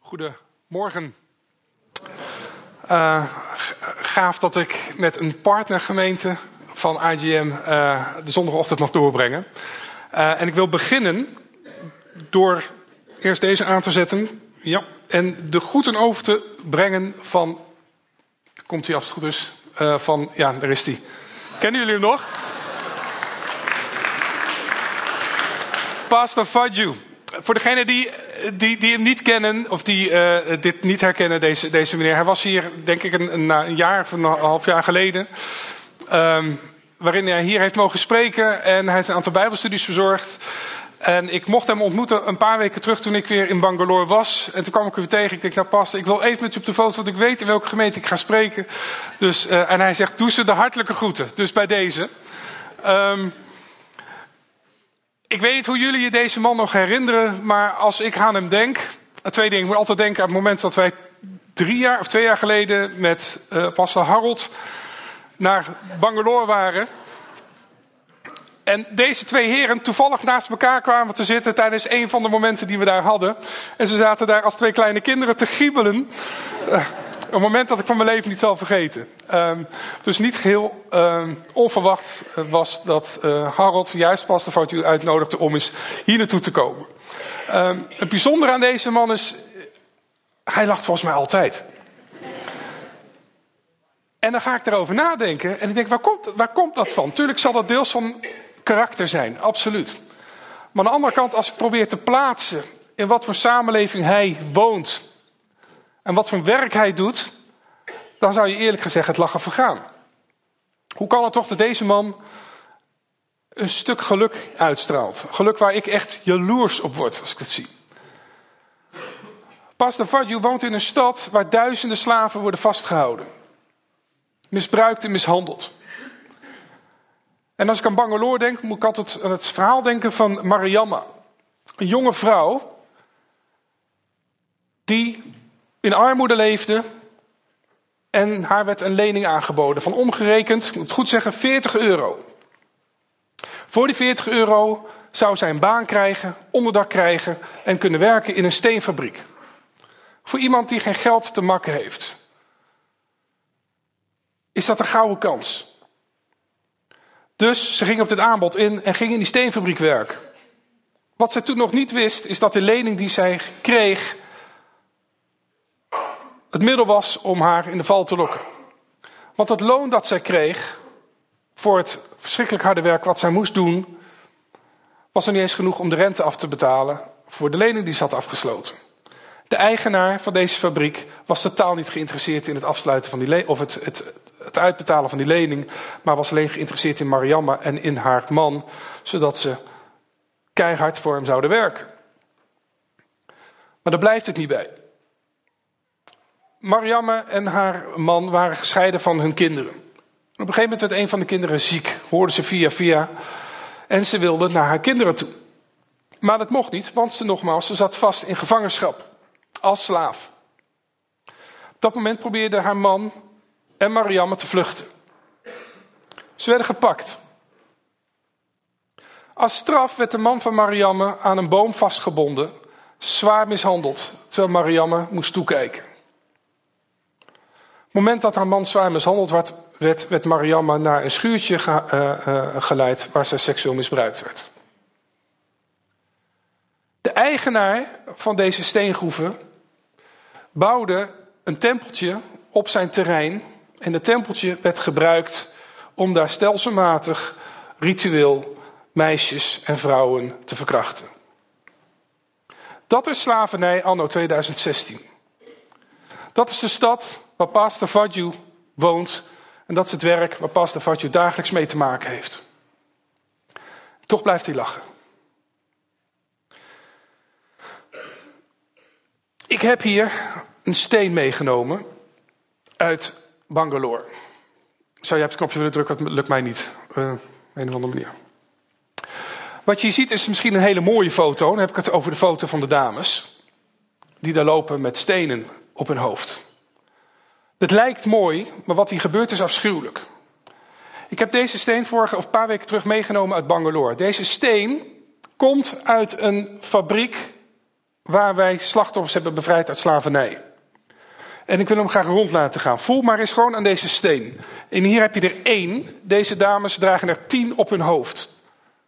Goedemorgen. Gaaf dat ik met een partnergemeente van IGM de zondagochtend mag doorbrengen. En ik wil beginnen door eerst deze aan te zetten. Ja, en de groeten over te brengen van... Komt hij als het goed is? Ja, daar is hij. Kennen jullie hem nog? Pastor Fadju. Voor degenen die hem niet kennen, of die dit niet herkennen, deze meneer. Hij was hier, denk ik, een jaar of een half jaar geleden. Waarin hij hier heeft mogen spreken. En hij heeft een aantal bijbelstudies verzorgd. En ik mocht hem ontmoeten een paar weken terug toen ik weer in Bangalore was. En toen kwam ik hem weer tegen. Ik denk, nou pastor, ik wil even met u op de foto, want ik weet in welke gemeente ik ga spreken. Dus, en hij zegt, doe ze de hartelijke groeten. Dus bij deze. Ik weet niet hoe jullie je deze man nog herinneren, maar als ik aan hem denk... Twee dingen. Ik moet altijd denken aan het moment dat wij 2 jaar geleden met pastor Harold naar Bangalore waren. En deze twee heren toevallig naast elkaar kwamen te zitten tijdens een van de momenten die we daar hadden. En ze zaten daar als 2 kleine kinderen te giebelen. Een moment dat ik van mijn leven niet zal vergeten. Dus niet geheel onverwacht was dat Harold juist pastor Fadju uitnodigde om eens hier naartoe te komen. Het bijzondere aan deze man is, hij lacht volgens mij altijd. En dan ga ik erover nadenken en ik denk, waar komt dat van? Tuurlijk zal dat deels van karakter zijn, absoluut. Maar aan de andere kant, als ik probeer te plaatsen in wat voor samenleving hij woont... en wat voor werk hij doet, dan zou je eerlijk gezegd het lachen vergaan. Hoe kan het toch dat deze man een stuk geluk uitstraalt? Geluk waar ik echt jaloers op word als ik het zie. Pastor Fadju woont in een stad waar duizenden slaven worden vastgehouden. Misbruikt en mishandeld. En als ik aan Bangalore denk, moet ik altijd aan het verhaal denken van Mariamma. Een jonge vrouw die in armoede leefde en haar werd een lening aangeboden van omgerekend, ik moet het goed zeggen, €40. Voor die €40 zou zij een baan krijgen, onderdak krijgen en kunnen werken in een steenfabriek. Voor iemand die geen geld te makken heeft, is dat een gouden kans. Dus ze ging op dit aanbod in en ging in die steenfabriek werken. Wat zij toen nog niet wist, is dat de lening die zij kreeg het middel was om haar in de val te lokken. Want het loon dat zij kreeg voor het verschrikkelijk harde werk wat zij moest doen, was er niet eens genoeg om de rente af te betalen voor de lening die ze had afgesloten. De eigenaar van deze fabriek was totaal niet geïnteresseerd in het afsluiten van die lening, of het uitbetalen van die lening, maar was alleen geïnteresseerd in Mariamma en in haar man, zodat ze keihard voor hem zouden werken. Maar daar blijft het niet bij. Mariamma en haar man waren gescheiden van hun kinderen. Op een gegeven moment werd een van de kinderen ziek, hoorde ze via, en ze wilde naar haar kinderen toe. Maar dat mocht niet, want ze zat vast in gevangenschap, als slaaf. Op dat moment probeerden haar man en Mariamma te vluchten. Ze werden gepakt. Als straf werd de man van Mariamma aan een boom vastgebonden, zwaar mishandeld, terwijl Mariamma moest toekijken. Op het moment dat haar man zwaar mishandeld werd Mariamma naar een schuurtje geleid waar zij seksueel misbruikt werd. De eigenaar van deze steengroeven bouwde een tempeltje op zijn terrein. En het tempeltje werd gebruikt om daar stelselmatig ritueel meisjes en vrouwen te verkrachten. Dat is slavernij anno 2016. Dat is de stad waar pastor Fadju woont. En dat is het werk waar pastor Fadju dagelijks mee te maken heeft. Toch blijft hij lachen. Ik heb hier een steen meegenomen uit Bangalore. Zou je op het knopje willen drukken? Dat lukt mij niet. Een of andere manier. Wat je ziet is misschien een hele mooie foto. Dan heb ik het over de foto van de dames. Die daar lopen met stenen op hun hoofd. Het lijkt mooi, maar wat hier gebeurt is afschuwelijk. Ik heb deze steen een paar weken terug meegenomen uit Bangalore. Deze steen komt uit een fabriek waar wij slachtoffers hebben bevrijd uit slavernij. En ik wil hem graag rond laten gaan. Voel maar eens gewoon aan deze steen. En hier heb je er 1. Deze dames dragen er 10 op hun hoofd.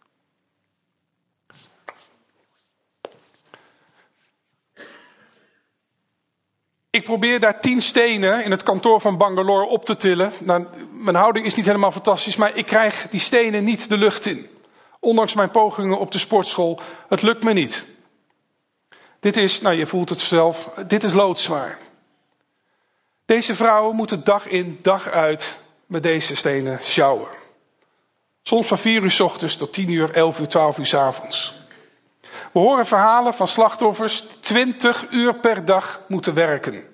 Ik probeer daar 10 stenen in het kantoor van Bangalore op te tillen. Nou, mijn houding is niet helemaal fantastisch, maar ik krijg die stenen niet de lucht in. Ondanks mijn pogingen op de sportschool, het lukt me niet. Dit is, nou je voelt het zelf, dit is loodzwaar. Deze vrouwen moeten dag in, dag uit met deze stenen sjouwen. Soms van 4 uur 's ochtends tot 10 uur, 11 uur, 12 uur 's avonds. We horen verhalen van slachtoffers 20 uur per dag moeten werken.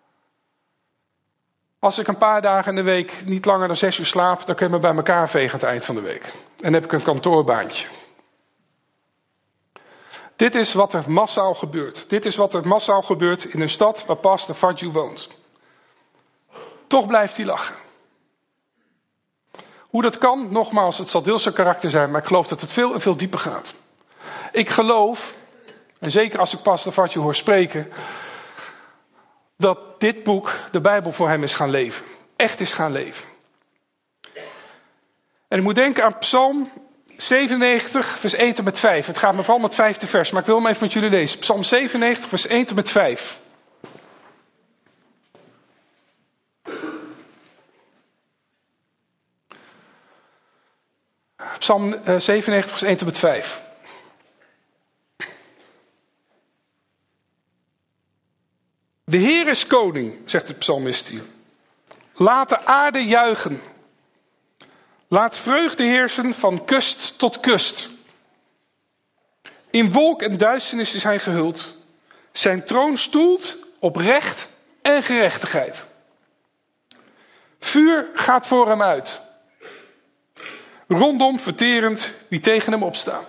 Als ik een paar dagen in de week niet langer dan 6 uur slaap, dan kun je me bij elkaar vegen aan het eind van de week. En dan heb ik een kantoorbaantje. Dit is wat er massaal gebeurt. Dit is wat er massaal gebeurt in een stad waar pastor Fadju woont. Toch blijft hij lachen. Hoe dat kan, nogmaals, het zal deels zijn karakter zijn, maar ik geloof dat het veel en veel dieper gaat. Ik geloof, en zeker als ik pastor Fadju hoor spreken, dat dit boek, de Bijbel, voor hem is gaan leven. Echt is gaan leven. En ik moet denken aan Psalm 97, vers 1 tot met 5. Het gaat me vooral met het 5e vers, maar ik wil hem even met jullie lezen. Psalm 97, vers 1 tot met 5. Psalm 97, vers 1 tot met 5. De Heer is koning, zegt de psalmist hier. Laat de aarde juichen. Laat vreugde heersen van kust tot kust. In wolk en duisternis is hij gehuld. Zijn troon stoelt op recht en gerechtigheid. Vuur gaat voor hem uit. Rondom verterend wie tegen hem opstaan.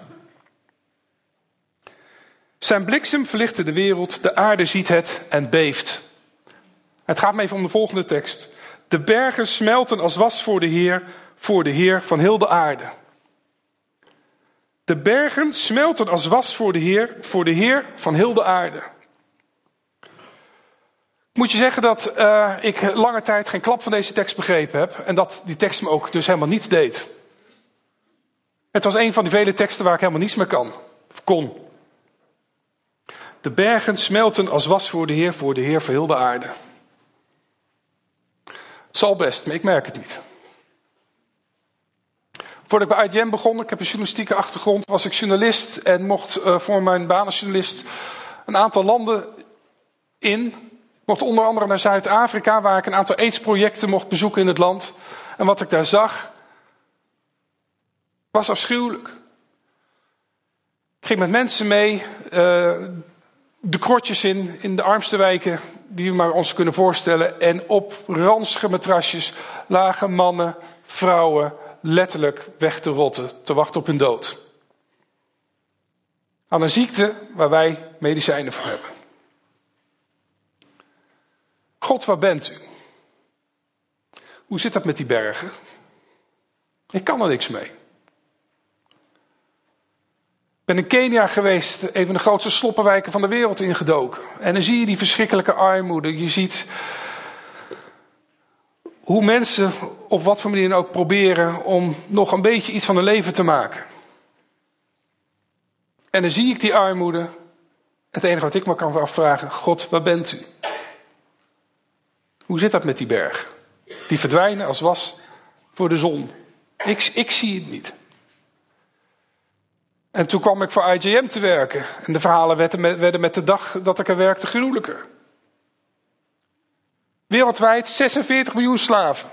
Zijn bliksem verlichtte de wereld, de aarde ziet het en beeft. Het gaat me even om de volgende tekst. De bergen smelten als was voor de Heer van heel de aarde. De bergen smelten als was voor de Heer van heel de aarde. Ik moet je zeggen dat ik lange tijd geen klap van deze tekst begrepen heb. En dat die tekst me ook dus helemaal niets deed. Het was een van die vele teksten waar ik helemaal niets mee kon. De bergen smelten als was voor de Heer van heel de aarde. Het zal best, maar ik merk het niet. Voordat ik bij IGN begon, ik heb een journalistieke achtergrond, was ik journalist en mocht voor mijn baan als journalist een aantal landen in. Ik mocht onder andere naar Zuid-Afrika, waar ik een aantal AIDS-projecten mocht bezoeken in het land. En wat ik daar zag, was afschuwelijk. Ik ging met mensen mee, de krotjes in de armste wijken die we maar ons kunnen voorstellen. En op ranzige matrasjes lagen mannen, vrouwen, letterlijk weg te rotten, te wachten op hun dood. Aan een ziekte waar wij medicijnen voor hebben. God, waar bent u? Hoe zit dat met die bergen? Ik kan er niks mee. Ik ben in Kenia geweest, een van de grootste sloppenwijken van de wereld ingedoken. En dan zie je die verschrikkelijke armoede. Je ziet hoe mensen op wat voor manier dan ook proberen om nog een beetje iets van hun leven te maken. En dan zie ik die armoede. Het enige wat ik me kan afvragen, God, waar bent u? Hoe zit dat met die bergen? Die verdwijnen als was voor de zon. Ik zie het niet. En toen kwam ik voor IJM te werken. En de verhalen werden met de dag dat ik er werkte gruwelijker. Wereldwijd 46 miljoen slaven.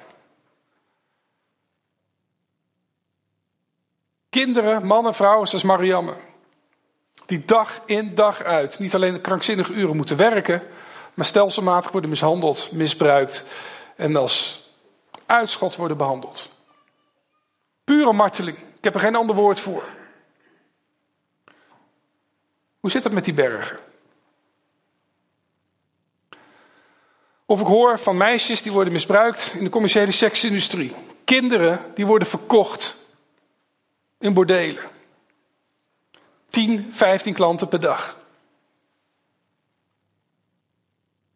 Kinderen, mannen, vrouwen zoals Marianne. Die dag in dag uit niet alleen krankzinnige uren moeten werken, maar stelselmatig worden mishandeld, misbruikt en als uitschot worden behandeld. Pure marteling. Ik heb er geen ander woord voor. Hoe zit het met die bergen? Of ik hoor van meisjes die worden misbruikt in de commerciële seksindustrie. Kinderen die worden verkocht in bordelen. 10, 15 klanten per dag.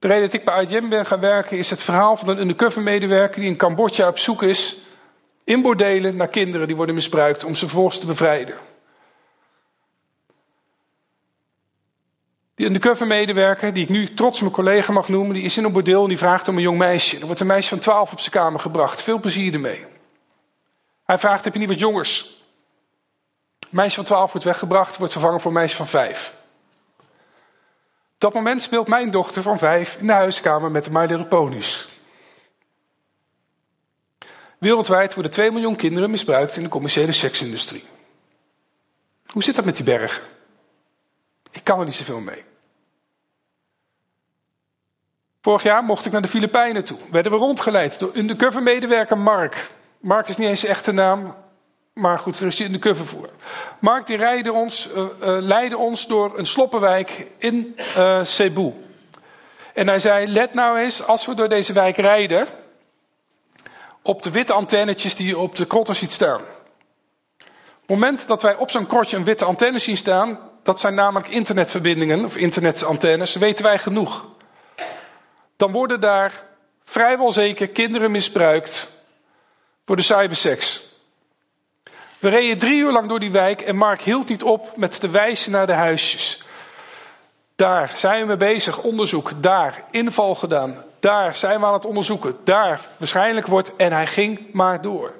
De reden dat ik bij IGM ben gaan werken is het verhaal van een undercover medewerker die in Cambodja op zoek is in bordelen naar kinderen die worden misbruikt om ze vervolgens te bevrijden. Die undercover medewerker, die ik nu trots mijn collega mag noemen, die is in een bordeel en die vraagt om een jong meisje. Er wordt een meisje van 12 op zijn kamer gebracht. Veel plezier ermee. Hij vraagt, heb je niet wat jongers? Een meisje van 12 wordt weggebracht, wordt vervangen voor een meisje van 5. Op dat moment speelt mijn dochter van 5 in de huiskamer met de My Little Ponies. Wereldwijd worden 2 miljoen kinderen misbruikt in de commerciële seksindustrie. Hoe zit dat met die bergen? Ik kan er niet zoveel mee. Vorig jaar mocht ik naar de Filipijnen toe. Werden we rondgeleid door undercover medewerker Mark. Mark is niet eens zijn echte naam, maar goed, er is hij undercover voor. Mark die leidde ons door een sloppenwijk in Cebu. En hij zei, let nou eens, als we door deze wijk rijden, op de witte antennetjes die je op de krotten ziet staan. Op het moment dat wij op zo'n krotje een witte antenne zien staan, dat zijn namelijk internetverbindingen of internetantennes, weten wij genoeg. Dan worden daar vrijwel zeker kinderen misbruikt voor de cyberseks. We reden 3 uur lang door die wijk en Mark hield niet op met te wijzen naar de huisjes. Daar zijn we mee bezig, onderzoek, daar, inval gedaan. Daar zijn we aan het onderzoeken, daar waarschijnlijk wordt en hij ging maar door.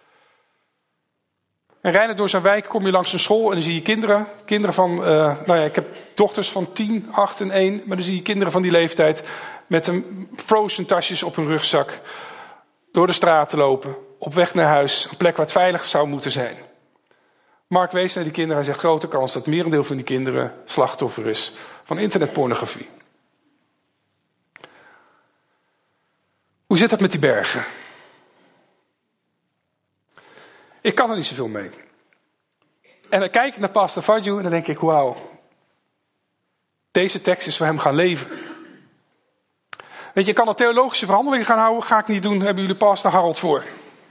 En rijdend door zijn wijk kom je langs een school en dan zie je kinderen van, ik heb dochters van 10, 8 en 1, maar dan zie je kinderen van die leeftijd met een frozen tasjes op hun rugzak door de straat te lopen, op weg naar huis, een plek waar het veilig zou moeten zijn. Mark wees naar die kinderen en zegt, grote kans dat het merendeel van die kinderen slachtoffer is van internetpornografie. Hoe zit dat met die bergen? Ik kan er niet zoveel mee. En dan kijk ik naar Pastor Fadju en dan denk ik, wauw. Deze tekst is voor hem gaan leven. Weet je, ik kan er theologische verhandelingen gaan houden. Ga ik niet doen, hebben jullie Pastor Harold voor.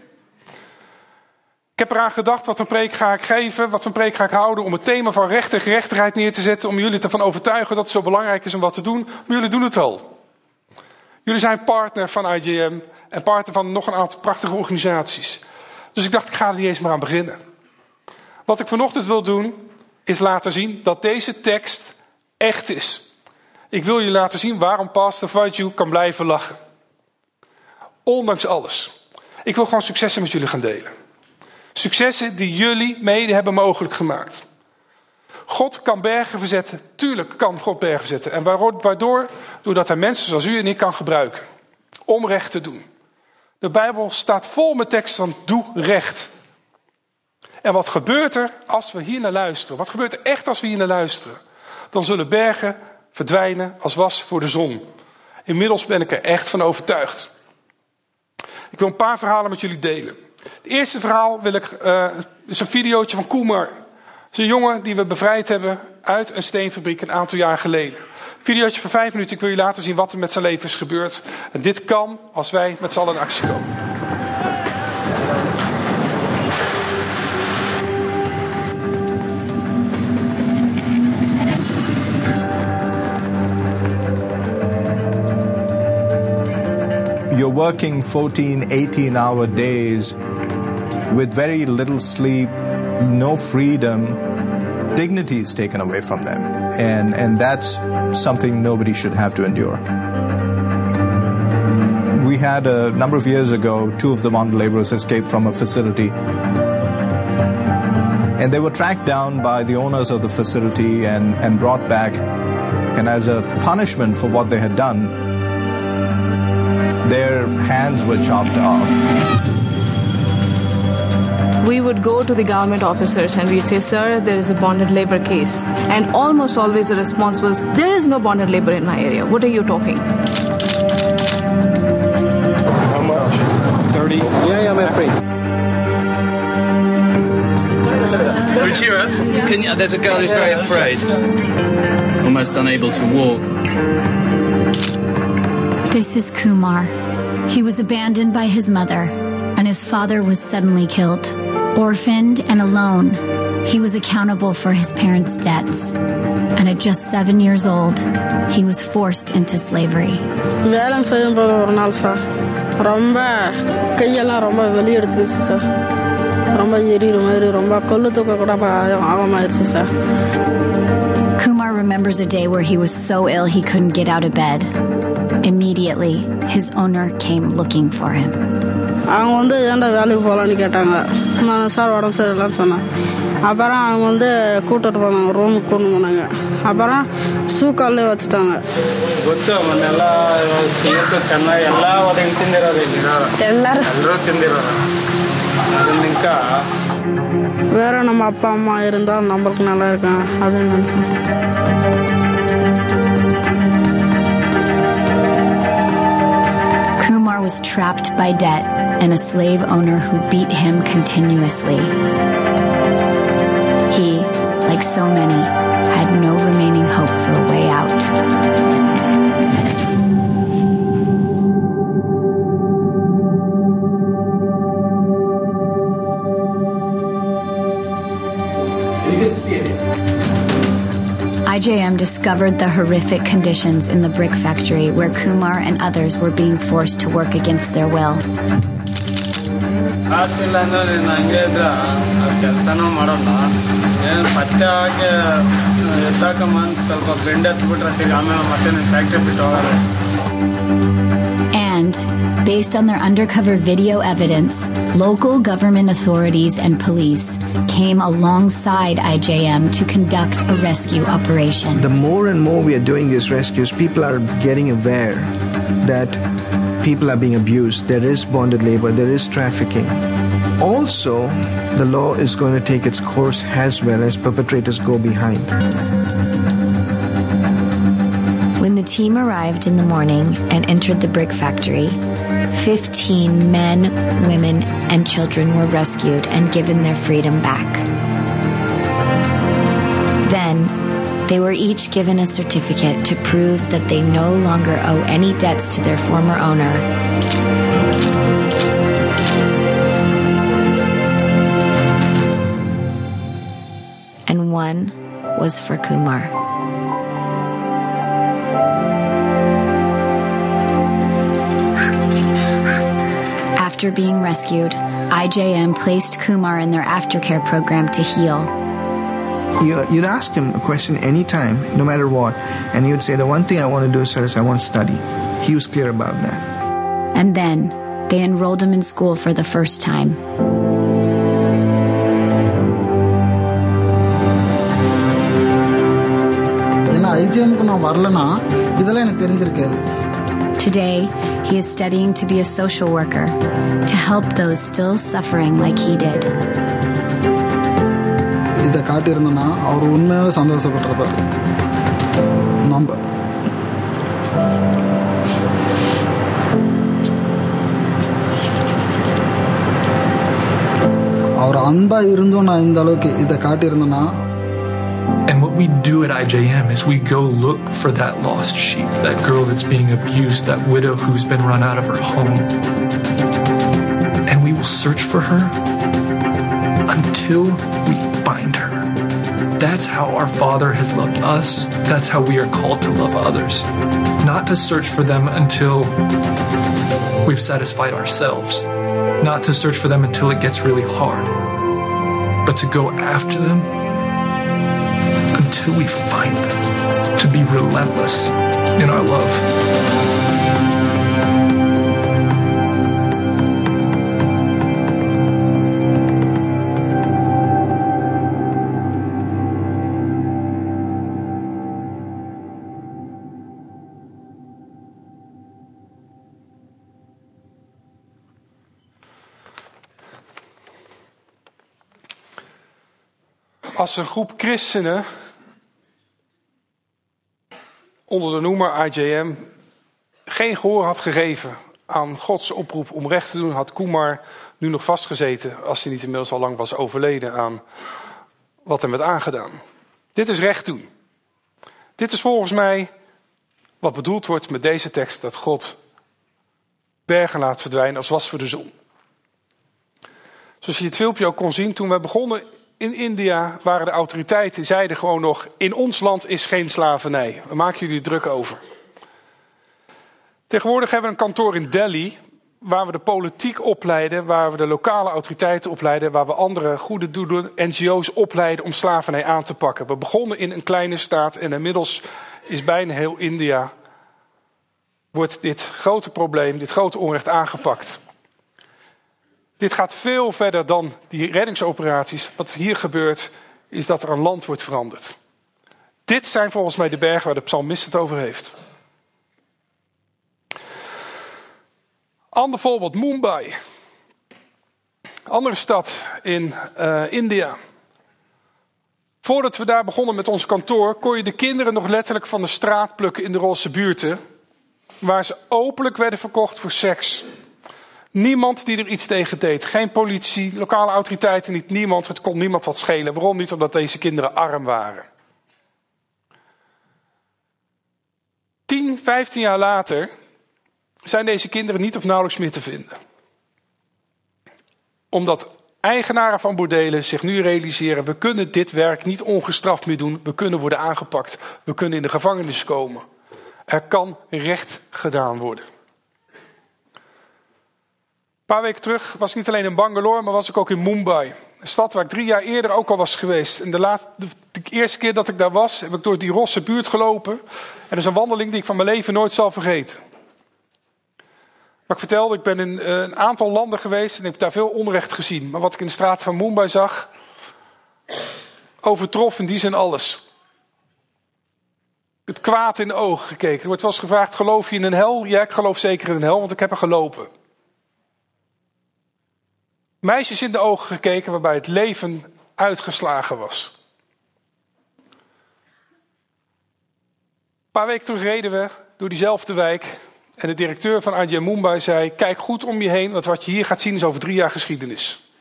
Ik heb eraan gedacht, wat voor preek ga ik geven, wat voor preek ga ik houden om het thema van recht en gerechtigheid neer te zetten. Om jullie ervan overtuigen dat het zo belangrijk is om wat te doen. Maar jullie doen het al. Jullie zijn partner van IGM en partner van nog een aantal prachtige organisaties. Dus ik dacht, ik ga er niet eens maar aan beginnen. Wat ik vanochtend wil doen, is laten zien dat deze tekst echt is. Ik wil je laten zien waarom Pastor Fadju kan blijven lachen. Ondanks alles. Ik wil gewoon successen met jullie gaan delen. Successen die jullie mede hebben mogelijk gemaakt. God kan bergen verzetten. Tuurlijk kan God bergen verzetten. En doordat hij mensen zoals u en ik kan gebruiken. Om recht te doen. De Bijbel staat vol met teksten van doe recht. En wat gebeurt er als we hier naar luisteren? Wat gebeurt er echt als we hier naar luisteren? Dan zullen bergen verdwijnen als was voor de zon. Inmiddels ben ik er echt van overtuigd. Ik wil een paar verhalen met jullie delen. Het eerste verhaal is een videootje van Kumar. Het is een jongen die we bevrijd hebben uit een steenfabriek een aantal jaar geleden. Een videootje van 5 minuten. Ik wil je laten zien wat er met zijn leven is gebeurd. En dit kan als wij met z'n allen in actie komen. You're working 14, 18-hour days with very little sleep, no freedom. Dignity is taken away from them. And that's something nobody should have to endure. We had a number of years ago, 2 of the bond laborers escaped from a facility. And they were tracked down by the owners of the facility and brought back. And as a punishment for what they had done, their hands were chopped off. We would go to the government officers and we'd say, sir, there is a bonded labor case. And almost always the response was, there is no bonded labor in my area. What are you talking? How much? 30? Yeah, I'm afraid. Ruchira, there's a girl who's very afraid. Almost unable to walk. This is Kumar. He was abandoned by his mother and his father was suddenly killed. Orphaned and alone, he was accountable for his parents' debts. And at just 7 years old, he was forced into slavery. வேலை செய்யும் போது ஒரு நாள் சார் ரொம்ப கையெல்லாம் ரொம்ப வெளியெடுத்துக்கிச்சு சார். ரொம்ப எரியுற மாதிரி ரொம்ப கொள்ளு தூக்க கூட ஆகமாயிருச்சு sir. Kumar remembers a day where he was so ill he couldn't get out of bed. Immediately, his owner came looking for him. அவங்க ஏன்டா வேலைக்கு போகலான்னு கேட்டாங்க. நான் சார் உடம்பு சரியில்லைன்னு சொன்னேன். அப்புறம் அவங்க கூட்டிட்டு போனாங்க, ரூமுக்கு கொண்டு போனாங்க. அப்புறம் சூக்காலே வச்சுட்டாங்க. வேற நம்ம அப்பா அம்மா இருந்தால் நம்மளுக்கு நல்லா இருக்கும் அப்படின்னு நினைச்சேன். Kumar was trapped by debt and a slave owner who beat him continuously. He, like so many, had no remaining hope for a way out. IJM discovered the horrific conditions in the brick factory where Kumar and others were being forced to work against their will. And, based on their undercover video evidence, local government authorities and police came alongside IJM to conduct a rescue operation. The more and more we are doing these rescues, people are getting aware that people are being abused. There is bonded labor, there is trafficking. Also, the law is going to take its course as well as perpetrators go behind. When the team arrived in the morning and entered the brick factory, 15 men, women, and children were rescued and given their freedom back. Then, they were each given a certificate to prove that they no longer owe any debts to their former owner. And one was for Kumar. After being rescued, IJM placed Kumar in their aftercare program to heal. You'd ask him a question anytime, no matter what, and he would say, the one thing I want to do, sir, is I want to study. He was clear about that. And then, they enrolled him in school for the first time. Today, he is studying to be a social worker to help those still suffering like he did. இதை காட்டியிருந்தோன்னா அவர் உண்மையாகவே சந்தோஷப்பட்டிருப்பார். அவர் அன்பா இருந்தோம் நான் இந்த அளவுக்கு இதை காட்டியிருந்தோன்னா. And what we do at IJM is we go look for that lost sheep, that girl that's being abused, that widow who's been run out of her home. And we will search for her until we find her. That's how our Father has loved us. That's how we are called to love others. Not to search for them until we've satisfied ourselves. Not to search for them until it gets really hard. But to go after them until we find them, to be relentless in our love. Als een groep christenen onder de noemer IJM geen gehoor had gegeven aan Gods oproep om recht te doen, had Kumar nu nog vastgezeten, als hij niet inmiddels al lang was overleden aan wat hem werd aangedaan. Dit is recht doen. Dit is volgens mij wat bedoeld wordt met deze tekst, dat God bergen laat verdwijnen als was voor de zon. Zoals je het filmpje ook kon zien, toen we begonnen in India waren de autoriteiten, zeiden gewoon nog, in ons land is geen slavernij. We maken jullie druk over. Tegenwoordig hebben we een kantoor in Delhi, waar we de politiek opleiden, waar we de lokale autoriteiten opleiden, waar we andere goede doelen, NGO's opleiden om slavernij aan te pakken. We begonnen in een kleine staat en inmiddels is bijna heel India, wordt dit grote probleem, dit grote onrecht aangepakt. Dit gaat veel verder dan die reddingsoperaties. Wat hier gebeurt, is dat er een land wordt veranderd. Dit zijn volgens mij de bergen waar de psalmist het over heeft. Ander voorbeeld, Mumbai. Andere stad in India. Voordat we daar begonnen met ons kantoor, kon je de kinderen nog letterlijk van de straat plukken in de roze buurten, waar ze openlijk werden verkocht voor seks. Niemand die er iets tegen deed. Geen politie, lokale autoriteiten niet, niemand. Het kon niemand wat schelen. Waarom niet? Omdat deze kinderen arm waren. 10, 15 jaar later zijn deze kinderen niet of nauwelijks meer te vinden. Omdat eigenaren van bordelen zich nu realiseren, we kunnen dit werk niet ongestraft meer doen. We kunnen worden aangepakt. We kunnen in de gevangenis komen. Er kan recht gedaan worden. Een paar weken terug was ik niet alleen in Bangalore, maar was ik ook in Mumbai. Een stad waar ik 3 jaar eerder ook al was geweest. En de eerste keer dat ik daar was, heb ik door die rosse buurt gelopen. En dat is een wandeling die ik van mijn leven nooit zal vergeten. Maar ik vertelde, ik ben in een aantal landen geweest en ik heb daar veel onrecht gezien. Maar wat ik in de straat van Mumbai zag, overtrof in die zin alles. Het kwaad in de ogen gekeken. Er wordt wel eens gevraagd, geloof je in een hel? Ja, ik geloof zeker in een hel, want ik heb er gelopen. Meisjes in de ogen gekeken waarbij het leven uitgeslagen was. Een paar weken terug reden we door diezelfde wijk. En de directeur van IJM Mumbai zei, kijk goed om je heen, want wat je hier gaat zien is over 3 jaar geschiedenis.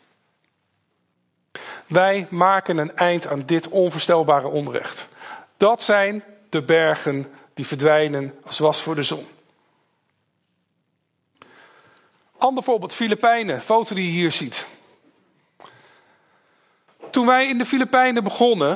Wij maken een eind aan dit onvoorstelbare onrecht. Dat zijn de bergen die verdwijnen als was voor de zon. Ander voorbeeld, Filipijnen, foto die je hier ziet. Toen wij in de Filipijnen begonnen,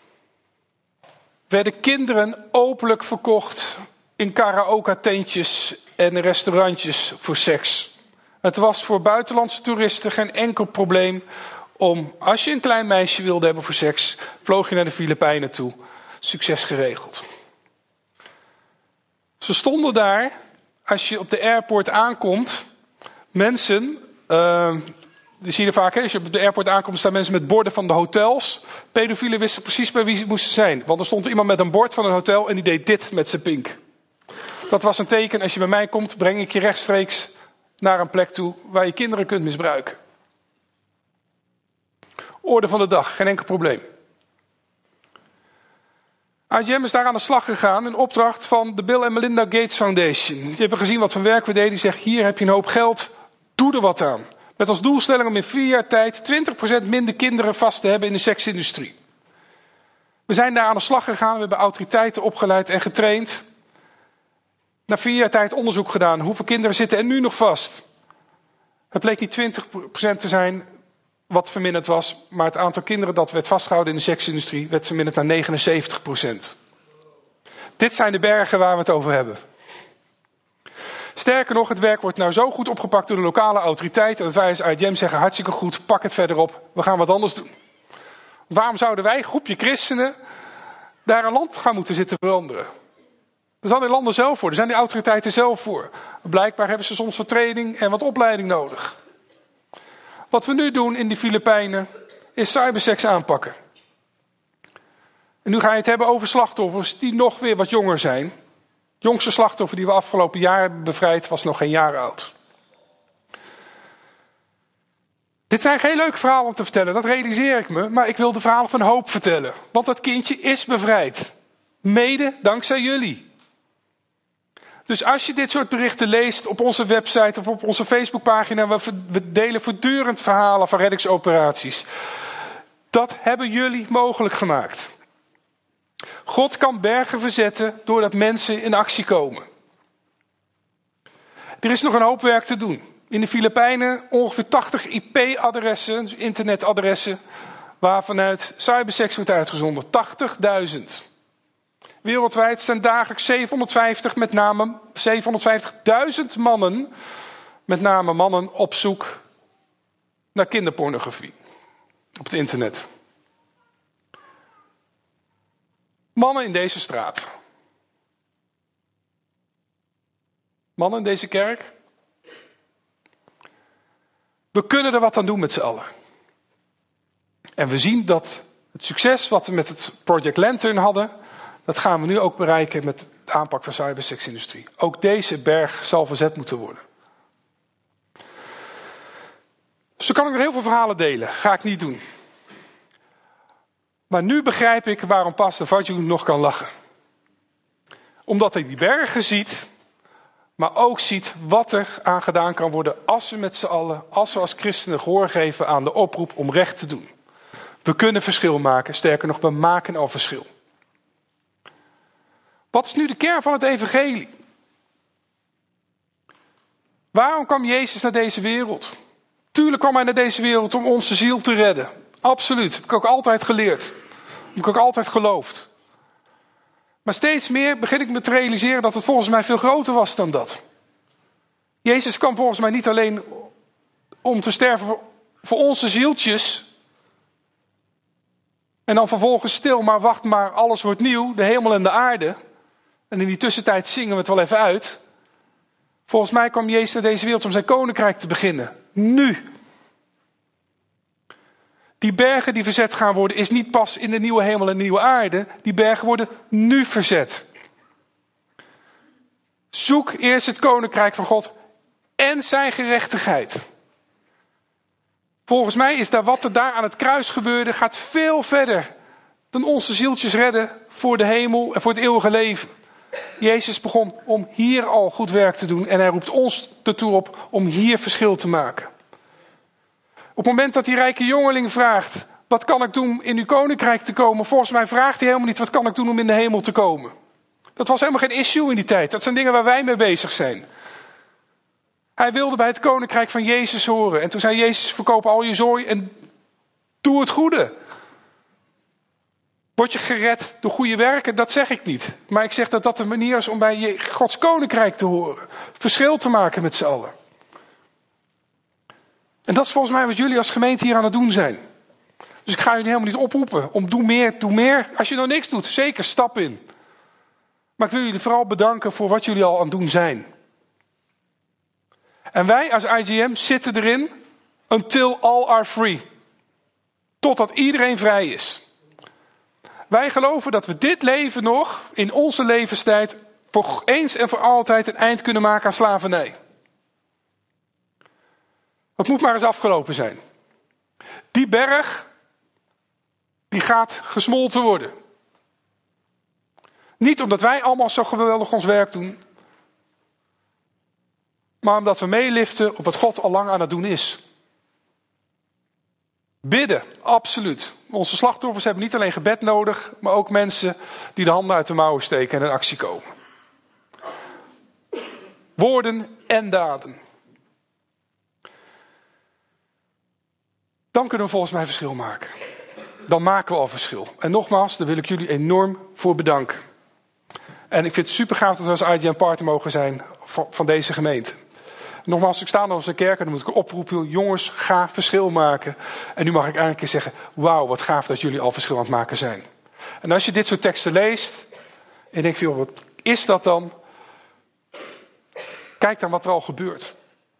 werden kinderen openlijk verkocht in karaoke-tentjes en restaurantjes voor seks. Het was voor buitenlandse toeristen geen enkel probleem om, als je een klein meisje wilde hebben voor seks, vloog je naar de Filipijnen toe. Succes geregeld. Ze stonden daar, als je op de airport aankomt, mensen, die zie je vaak, als je op de airport aankomt, staan mensen met borden van de hotels. Pedofielen wisten precies bij wie ze moesten zijn. Want er stond iemand met een bord van een hotel en die deed dit met zijn pink. Dat was een teken, als je bij mij komt, breng ik je rechtstreeks naar een plek toe waar je kinderen kunt misbruiken. Orde van de dag, geen enkel probleem. IJM is daar aan de slag gegaan in opdracht van de Bill en Melinda Gates Foundation. Die hebben gezien wat voor werk we deden. Die zeggen, hier heb je een hoop geld, doe er wat aan. Met als doelstelling om in 4 jaar tijd 20% minder kinderen vast te hebben in de seksindustrie. We zijn daar aan de slag gegaan, we hebben autoriteiten opgeleid en getraind. Na 4 jaar tijd onderzoek gedaan. Hoeveel kinderen zitten er nu nog vast? Het bleek niet 20% te zijn wat verminderd was, maar het aantal kinderen dat werd vastgehouden in de seksindustrie werd verminderd naar 79%. Dit zijn de bergen waar we het over hebben. Sterker nog, het werk wordt nou zo goed opgepakt door de lokale autoriteiten dat wij als IJM zeggen, hartstikke goed, pak het verder op, we gaan wat anders doen. Waarom zouden wij, groepje christenen, daar een land gaan moeten zitten veranderen? Er zijn die landen zelf voor, er zijn die autoriteiten zelf voor. Blijkbaar hebben ze soms wat training en wat opleiding nodig. Wat we nu doen in die Filipijnen is cyberseks aanpakken. En nu ga je het hebben over slachtoffers die nog weer wat jonger zijn. Het jongste slachtoffer die we afgelopen jaar hebben bevrijd was nog geen jaar oud. Dit zijn geen leuke verhalen om te vertellen, dat realiseer ik me. Maar ik wil de verhalen van hoop vertellen. Want dat kindje is bevrijd. Mede dankzij jullie. Dus als je dit soort berichten leest op onze website of op onze Facebookpagina, we delen voortdurend verhalen van reddingsoperaties. Dat hebben jullie mogelijk gemaakt. God kan bergen verzetten doordat mensen in actie komen. Er is nog een hoop werk te doen. In de Filipijnen ongeveer 80 IP-adressen, dus internetadressen, waar vanuit cyberseks wordt uitgezonden. 80.000. Wereldwijd zijn dagelijks 750.000 mannen, met name mannen, op zoek naar kinderpornografie op het internet. Mannen in deze straat. Mannen in deze kerk. We kunnen er wat aan doen met z'n allen. En we zien dat het succes wat we met het Project Lantern hadden, dat gaan we nu ook bereiken met de aanpak van de cybersexindustrie. Ook deze berg zal verzet moeten worden. Zo kan ik nog heel veel verhalen delen. Ga ik niet doen. Maar nu begrijp ik waarom Pastor Vadju nog kan lachen. Omdat hij die bergen ziet, maar ook ziet wat er aan gedaan kan worden als we met z'n allen, als we als christenen gehoor geven aan de oproep om recht te doen. We kunnen verschil maken, sterker nog, we maken al verschil. Wat is nu de kern van het evangelie? Waarom kwam Jezus naar deze wereld? Tuurlijk kwam hij naar deze wereld om onze ziel te redden. Absoluut, heb ik ook altijd geleerd. Heb ik ook altijd geloofd. Maar steeds meer begin ik me te realiseren dat het volgens mij veel groter was dan dat. Jezus kwam volgens mij niet alleen om te sterven voor onze zieltjes. En dan vervolgens stil, maar wacht maar, alles wordt nieuw, de hemel en de aarde. En in die tussentijd zingen we het wel even uit. Volgens mij kwam Jezus naar deze wereld om zijn koninkrijk te beginnen. Nu. Die bergen die verzet gaan worden is niet pas in de nieuwe hemel en nieuwe aarde. Die bergen worden nu verzet. Zoek eerst het koninkrijk van God en zijn gerechtigheid. Volgens mij is wat er daar aan het kruis gebeurde, gaat veel verder dan onze zieltjes redden voor de hemel en voor het eeuwige leven. Jezus begon om hier al goed werk te doen en hij roept ons ertoe op om hier verschil te maken. Op het moment dat die rijke jongeling vraagt, wat kan ik doen in uw koninkrijk te komen? Volgens mij vraagt hij helemaal niet, wat kan ik doen om in de hemel te komen? Dat was helemaal geen issue in die tijd. Dat zijn dingen waar wij mee bezig zijn. Hij wilde bij het koninkrijk van Jezus horen. En toen zei Jezus, verkoop al je zooi en doe het goede. Word je gered door goede werken? Dat zeg ik niet. Maar ik zeg dat dat de manier is om bij Gods koninkrijk te horen. Verschil te maken met z'n allen. En dat is volgens mij wat jullie als gemeente hier aan het doen zijn. Dus ik ga jullie helemaal niet oproepen om doe meer. Als je nou niks doet, zeker stap in. Maar ik wil jullie vooral bedanken voor wat jullie al aan het doen zijn. En wij als IJGM zitten erin until all are free. Totdat iedereen vrij is. Wij geloven dat we dit leven nog, in onze levenstijd, voor eens en voor altijd een eind kunnen maken aan slavernij. Het moet maar eens afgelopen zijn. Die berg, die gaat gesmolten worden. Niet omdat wij allemaal zo geweldig ons werk doen, maar omdat we meeliften op wat God al lang aan het doen is. Bidden, absoluut. Onze slachtoffers hebben niet alleen gebed nodig, maar ook mensen die de handen uit de mouwen steken en in actie komen. Woorden en daden. Dan kunnen we volgens mij verschil maken. Dan maken we al verschil. En nogmaals, daar wil ik jullie enorm voor bedanken. En ik vind het super gaaf dat we als IGM partner mogen zijn van deze gemeente. Nogmaals, ik sta nog als een kerk en dan moet ik oproepen, jongens, ga verschil maken. En nu mag ik eigenlijk eens zeggen, wauw, wat gaaf dat jullie al verschil aan het maken zijn. En als je dit soort teksten leest en je denkt, joh, wat is dat dan? Kijk dan wat er al gebeurt.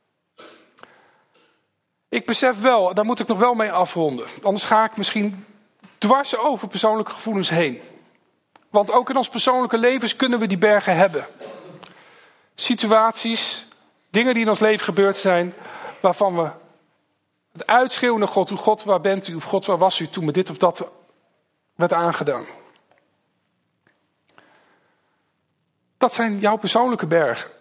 Ik besef wel, daar moet ik nog wel mee afronden. Anders ga ik misschien dwars over persoonlijke gevoelens heen. Want ook in ons persoonlijke levens kunnen we die bergen hebben. Situaties, dingen die in ons leven gebeurd zijn, waarvan we het uitschreeuwen naar God. God, waar bent u? Of God, waar was u toen me dit of dat werd aangedaan? Dat zijn jouw persoonlijke bergen.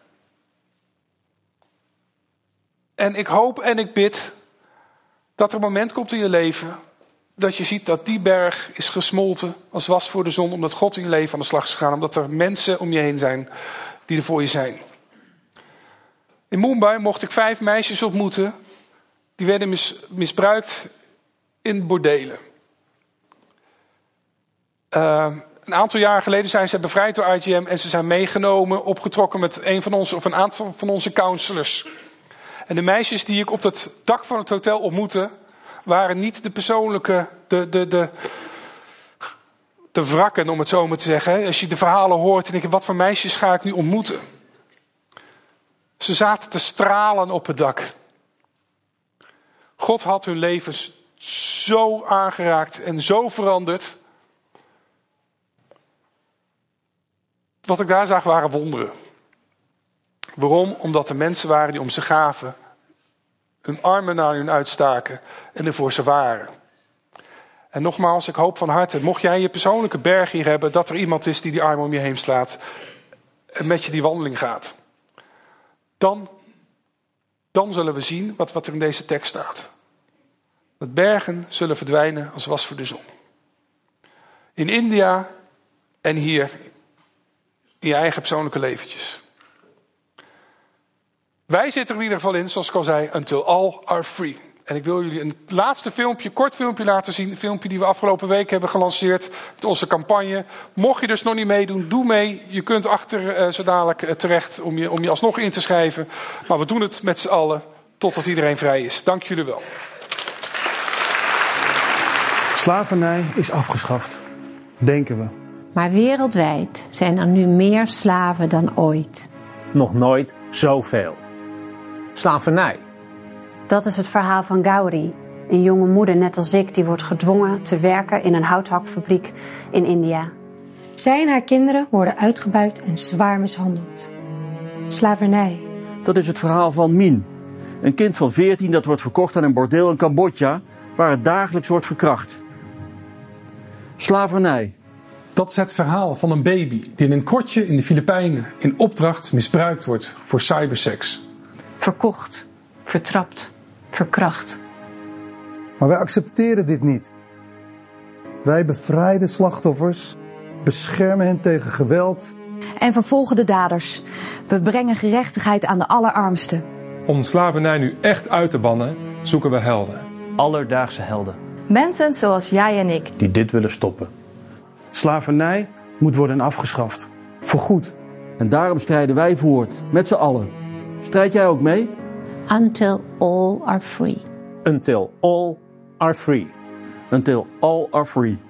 En ik hoop en ik bid dat er een moment komt in je leven dat je ziet dat die berg is gesmolten als was voor de zon, omdat God in je leven aan de slag is gegaan, omdat er mensen om je heen zijn die er voor je zijn. In Mumbai mocht ik 5 meisjes ontmoeten. Die werden misbruikt in bordelen. Een aantal jaren geleden zijn ze bevrijd door IJM en ze zijn meegenomen, opgetrokken met een aantal van onze counselors. En de meisjes die ik op het dak van het hotel ontmoette, waren niet de persoonlijke, de wrakken, om het zo maar te zeggen. Als je de verhalen hoort en denk, wat voor meisjes ga ik nu ontmoeten? Ze zaten te stralen op het dak. God had hun levens zo aangeraakt en zo veranderd. Wat ik daar zag waren wonderen. Waarom? Omdat er mensen waren die om ze gaven, hun armen naar hun uitstaken en er voor ze waren. En nogmaals, ik hoop van harte, mocht jij je persoonlijke berg hier hebben, dat er iemand is die armen om je heen slaat en met je die wandeling gaat. Dan zullen we zien wat er in deze tekst staat. Dat bergen zullen verdwijnen als was voor de zon. In India en hier in je eigen persoonlijke leventjes. Wij zitten er in ieder geval in, zoals ik al zei, until all are free. En ik wil jullie een laatste filmpje, kort filmpje laten zien. Een filmpje die we afgelopen week hebben gelanceerd met onze campagne. Mocht je dus nog niet meedoen, doe mee. Je kunt achter zo dadelijk terecht om je alsnog in te schrijven. Maar we doen het met z'n allen totdat iedereen vrij is. Dank jullie wel. Slavernij is afgeschaft, denken we. Maar wereldwijd zijn er nu meer slaven dan ooit. Nog nooit zoveel. Slavernij. Dat is het verhaal van Gauri, een jonge moeder net als ik die wordt gedwongen te werken in een houthakfabriek in India. Zij en haar kinderen worden uitgebuit en zwaar mishandeld. Slavernij. Dat is het verhaal van Min, een kind van 14 dat wordt verkocht aan een bordeel in Cambodja, waar het dagelijks wordt verkracht. Slavernij. Dat is het verhaal van een baby die in een krotje in de Filipijnen in opdracht misbruikt wordt voor cyberseks. Verkocht, vertrapt, verkracht. Maar wij accepteren dit niet. Wij bevrijden slachtoffers, beschermen hen tegen geweld. En vervolgen de daders. We brengen gerechtigheid aan de allerarmsten. Om slavernij nu echt uit te bannen, zoeken we helden. Alledaagse helden. Mensen zoals jij en ik. Die dit willen stoppen. Slavernij moet worden afgeschaft. Voorgoed. En daarom strijden wij voort, met z'n allen. Strijd jij ook mee? Until all are free. Until all are free. Until all are free.